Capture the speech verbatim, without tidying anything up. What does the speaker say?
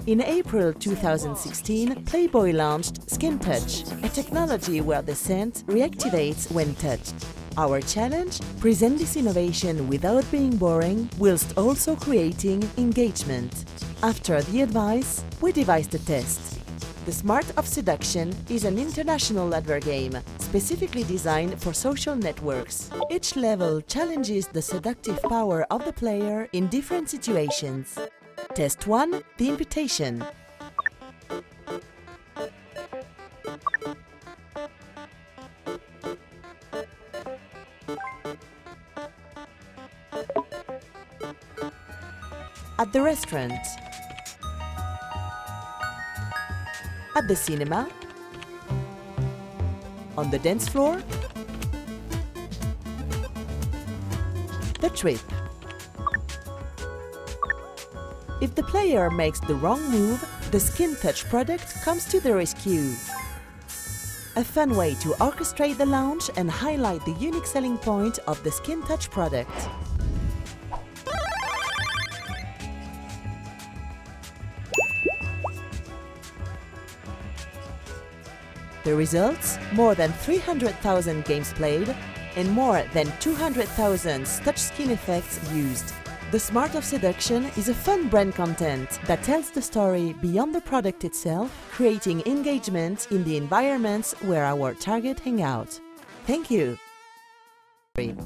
In April two thousand sixteen, Playboy launched Skin Touch, a technology where the scent reactivates when touched. Our challenge? Present this innovation without being boring, whilst also creating engagement. After the advice, we devised a test. The Smart of Seduction is an international advert game, specifically designed for social networks. Each level challenges the seductive power of the player in different situations. Test one. The invitation. At the restaurant. At the cinema. On the dance floor. The trip. If the player makes the wrong move, the Skin Touch product comes to the rescue. A fun way to orchestrate the launch and highlight the unique selling point of the Skin Touch product. The results? More than three hundred thousand games played and more than two hundred thousand touch skin effects used. The Smart of Seduction is a fun brand content that tells the story beyond the product itself, creating engagement in the environments where our target hang out. Thank you!